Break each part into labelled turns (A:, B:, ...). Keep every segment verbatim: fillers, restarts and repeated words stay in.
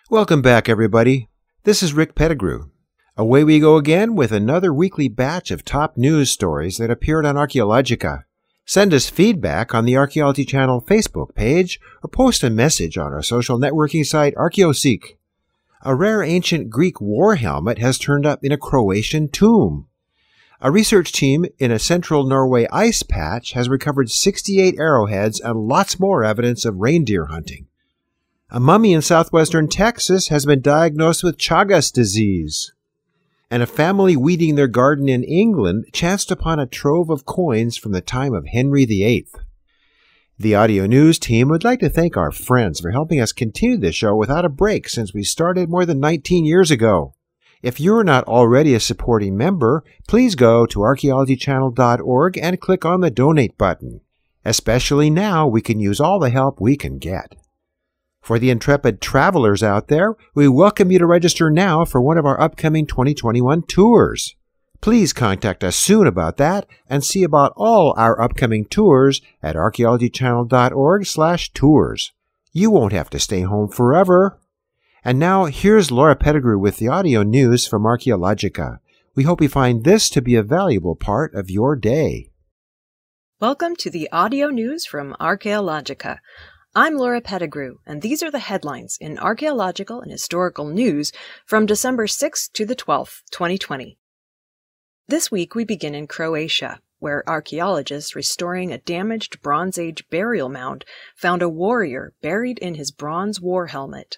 A: Welcome back, everybody. This is Rick Pettigrew. Away we go again with another weekly batch of top news stories that appeared on Archaeologica. Send us feedback on the Archaeology Channel Facebook page or post a message on our social networking site ArchaeoSeek. A rare ancient Greek war helmet has turned up in a Croatian tomb. A research team in a central Norway ice patch has recovered sixty-eight arrowheads and lots more evidence of reindeer hunting. A mummy in southwestern Texas has been diagnosed with Chagas disease. And a family weeding their garden in England chanced upon a trove of coins from the time of Henry the Eighth. The audio news team would like to thank our friends for helping us continue this show without a break since we started more than nineteen years ago. If you're not already a supporting member, please go to archaeology channel dot org and click on the donate button. Especially now, we can use all the help we can get. For the intrepid travelers out there, we welcome you to register now for one of our upcoming twenty twenty-one tours. Please contact us soon about that and see about all our upcoming tours at archaeology channel dot org slash tours. You won't have to stay home forever. And now, here's Laura Pettigrew with the audio news from Archaeologica. We hope you find this to be a valuable part of your day.
B: Welcome to the audio news from Archaeologica. I'm Laura Pettigrew, and these are the headlines in archaeological and historical news from December sixth to the twelfth, twenty twenty. This week we begin in Croatia, where archaeologists restoring a damaged Bronze Age burial mound found a warrior buried in his bronze war helmet.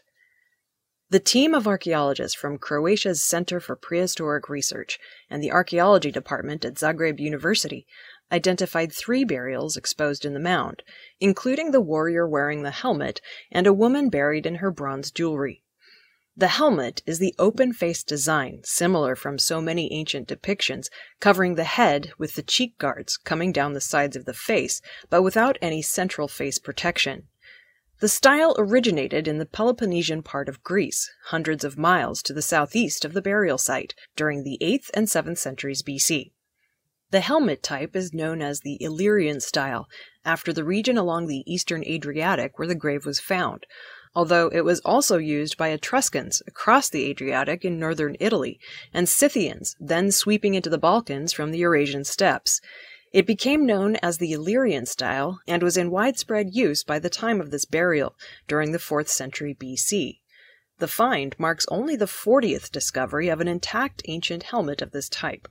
B: The team of archaeologists from Croatia's Center for Prehistoric Research and the Archaeology Department at Zagreb University identified three burials exposed in the mound, including the warrior wearing the helmet and a woman buried in her bronze jewelry. The helmet is the open-faced design, similar from so many ancient depictions, covering the head with the cheek guards coming down the sides of the face, but without any central face protection. The style originated in the Peloponnesian part of Greece, hundreds of miles to the southeast of the burial site, during the eighth and seventh centuries B C. The helmet type is known as the Illyrian style, after the region along the eastern Adriatic where the grave was found, although it was also used by Etruscans across the Adriatic in northern Italy, and Scythians, then sweeping into the Balkans from the Eurasian steppes. It became known as the Illyrian style and was in widespread use by the time of this burial, during the fourth century B C. The find marks only the fortieth discovery of an intact ancient helmet of this type.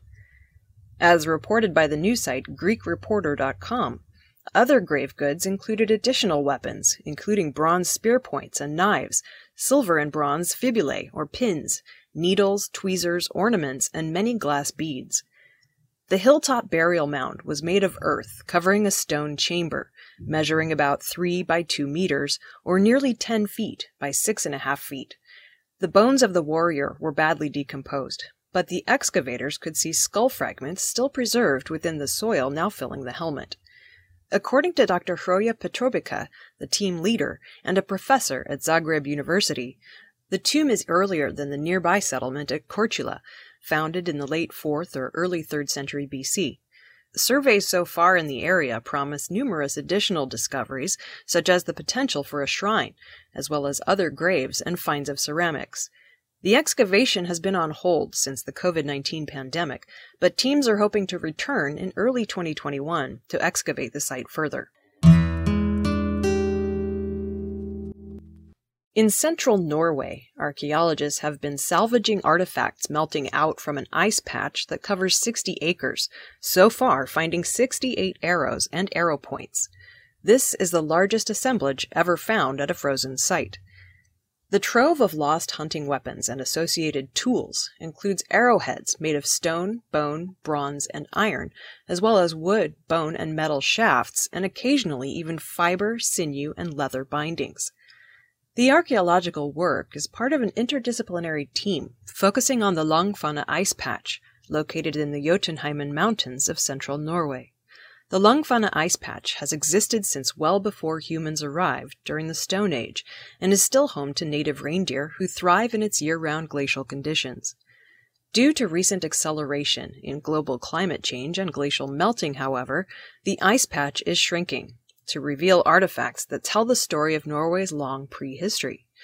B: As reported by the news site Greek Reporter dot com, other grave goods included additional weapons, including bronze spear points and knives, silver and bronze fibulae or pins, needles, tweezers, ornaments, and many glass beads. The hilltop burial mound was made of earth, covering a stone chamber, measuring about three by two meters, or nearly ten feet by six and a half feet. The bones of the warrior were badly decomposed, but the excavators could see skull fragments still preserved within the soil now filling the helmet. According to Doctor Hroja Petrovica, the team leader and a professor at Zagreb University, the tomb is earlier than the nearby settlement at Korčula, founded in the late fourth or early third century B C. Surveys so far in the area promise numerous additional discoveries, such as the potential for a shrine, as well as other graves and finds of ceramics. The excavation has been on hold since the COVID nineteen pandemic, but teams are hoping to return in early twenty twenty-one to excavate the site further. In central Norway, archaeologists have been salvaging artifacts melting out from an ice patch that covers sixty acres, so far finding sixty-eight arrows and arrow points. This is the largest assemblage ever found at a frozen site. The trove of lost hunting weapons and associated tools includes arrowheads made of stone, bone, bronze, and iron, as well as wood, bone, and metal shafts, and occasionally even fiber, sinew, and leather bindings. The archaeological work is part of an interdisciplinary team focusing on the Langfanna ice patch, located in the Jotunheimen Mountains of central Norway. The Langfanna ice patch has existed since well before humans arrived during the Stone Age and is still home to native reindeer who thrive in its year-round glacial conditions. Due to recent acceleration in global climate change and glacial melting, however, the ice patch is shrinking to reveal artifacts that tell the story of Norway's long prehistory.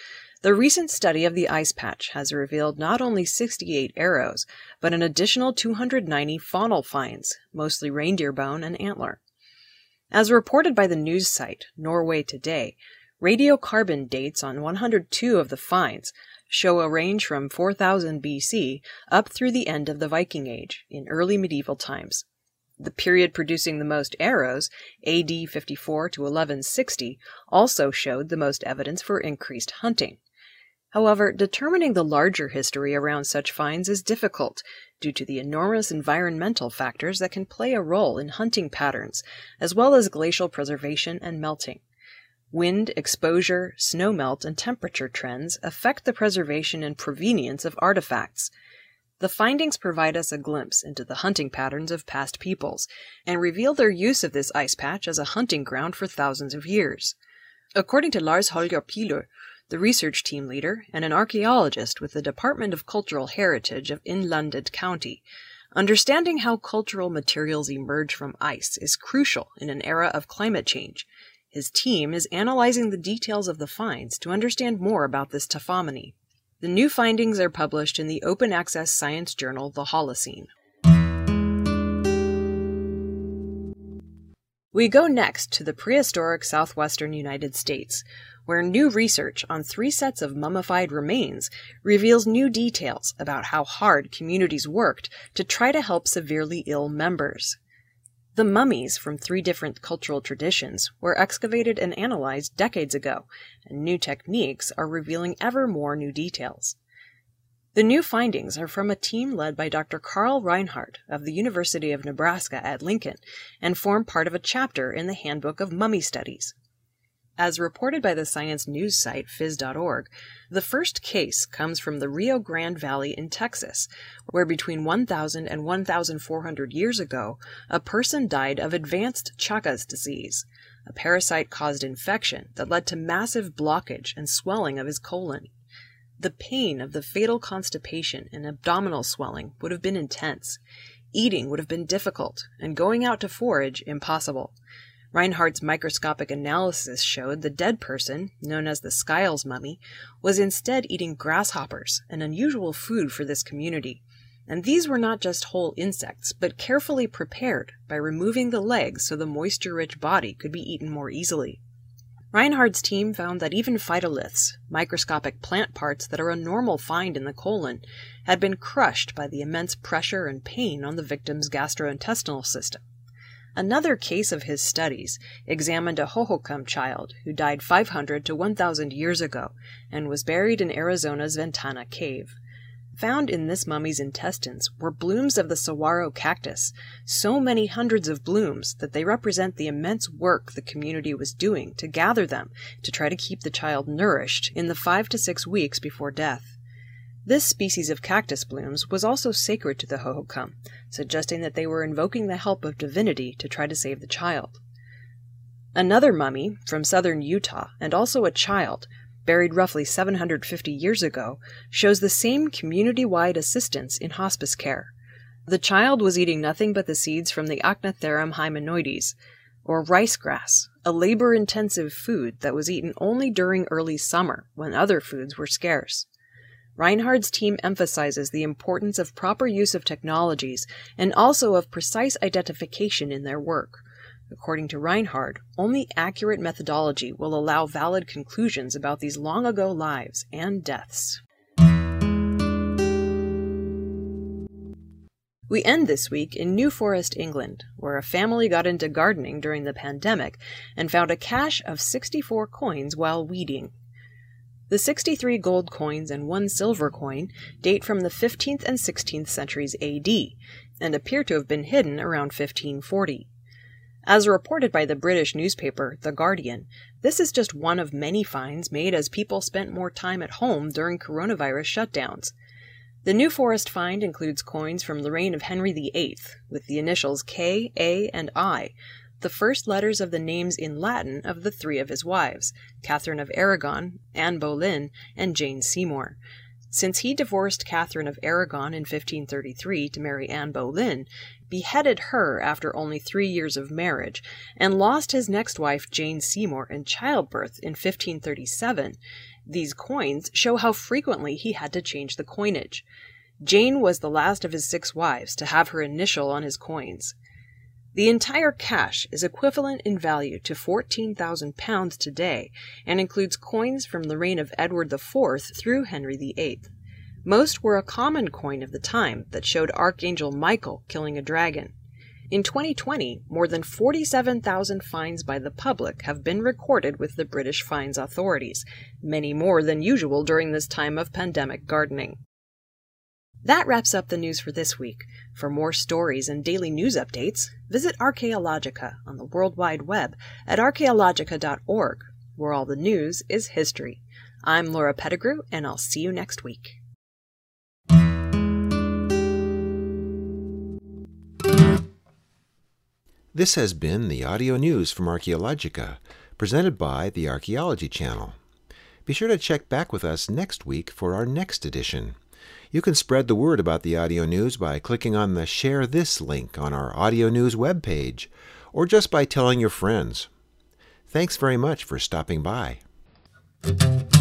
B: The recent study of the ice patch has revealed not only sixty-eight arrows, but an additional two hundred ninety faunal finds, mostly reindeer bone and antler. As reported by the news site Norway Today, radiocarbon dates on one hundred two of the finds show a range from four thousand B C up through the end of the Viking Age, in early medieval times. The period producing the most arrows, A D fifty-four to eleven sixty, also showed the most evidence for increased hunting. However, determining the larger history around such finds is difficult due to the enormous environmental factors that can play a role in hunting patterns, as well as glacial preservation and melting. Wind, exposure, snowmelt, and temperature trends affect the preservation and provenience of artifacts. The findings provide us a glimpse into the hunting patterns of past peoples and reveal their use of this ice patch as a hunting ground for thousands of years. According to Lars Holger Pihlor, the research team leader and an archaeologist with the Department of Cultural Heritage of Innlandet County, understanding how cultural materials emerge from ice is crucial in an era of climate change. His team is analyzing the details of the finds to understand more about this taphomony. The new findings are published in the open-access science journal The Holocene. We go next to the prehistoric southwestern United States, where new research on three sets of mummified remains reveals new details about how hard communities worked to try to help severely ill members. The mummies from three different cultural traditions were excavated and analyzed decades ago, and new techniques are revealing ever more new details. The new findings are from a team led by Doctor Carl Reinhardt of the University of Nebraska at Lincoln and form part of a chapter in the Handbook of Mummy Studies. As reported by the science news site phys dot org, the first case comes from the Rio Grande Valley in Texas, where between one thousand and one thousand four hundred years ago, a person died of advanced Chagas disease, a parasite-caused infection that led to massive blockage and swelling of his colon. The pain of the fatal constipation and abdominal swelling would have been intense. Eating would have been difficult, and going out to forage impossible. Reinhardt's microscopic analysis showed the dead person, known as the Skiles mummy, was instead eating grasshoppers, an unusual food for this community. And these were not just whole insects, but carefully prepared by removing the legs so the moisture-rich body could be eaten more easily. Reinhardt's team found that even phytoliths, microscopic plant parts that are a normal find in the colon, had been crushed by the immense pressure and pain on the victim's gastrointestinal system. Another case of his studies examined a Hohokam child who died five hundred to one thousand years ago and was buried in Arizona's Ventana Cave. Found in this mummy's intestines were blooms of the saguaro cactus, so many hundreds of blooms that they represent the immense work the community was doing to gather them to try to keep the child nourished in the five to six weeks before death. This species of cactus blooms was also sacred to the Hohokam, suggesting that they were invoking the help of divinity to try to save the child. Another mummy from southern Utah, and also a child, buried roughly seven hundred fifty years ago, shows the same community-wide assistance in hospice care. The child was eating nothing but the seeds from the Achnatharum hymenoides, or rice grass, a labor-intensive food that was eaten only during early summer when other foods were scarce. Reinhardt's team emphasizes the importance of proper use of technologies and also of precise identification in their work. According to Reinhardt, only accurate methodology will allow valid conclusions about these long-ago lives and deaths. We end this week in New Forest, England, where a family got into gardening during the pandemic and found a cache of sixty-four coins while weeding. The sixty-three gold coins and one silver coin date from the fifteenth and sixteenth centuries A D and appear to have been hidden around fifteen forty. As reported by the British newspaper The Guardian, this is just one of many finds made as people spent more time at home during coronavirus shutdowns. The New Forest find includes coins from the reign of Henry the Eighth, with the initials K, A, and I, the first letters of the names in Latin of the three of his wives, Catherine of Aragon, Anne Boleyn, and Jane Seymour. Since he divorced Catherine of Aragon in fifteen thirty-three to marry Anne Boleyn, beheaded her after only three years of marriage, and lost his next wife Jane Seymour in childbirth in fifteen thirty-seven, These coins show how frequently he had to change the coinage. Jane was the last of his six wives to have her initial on his coins. The entire cache is equivalent in value to fourteen thousand pounds today and includes coins from the reign of Edward the Fourth through Henry the Eighth. Most were a common coin of the time that showed Archangel Michael killing a dragon. In twenty twenty, more than forty-seven thousand fines by the public have been recorded with the British fines authorities, many more than usual during this time of pandemic gardening. That wraps up the news for this week. For more stories and daily news updates, visit Archaeologica on the World Wide Web at archaeologica dot org, where all the news is history. I'm Laura Pettigrew, and I'll see you next week.
A: This has been the audio news from Archaeologica, presented by the Archaeology Channel. Be sure to check back with us next week for our next edition. You can spread the word about the audio news by clicking on the Share This link on our audio news webpage, or just by telling your friends. Thanks very much for stopping by.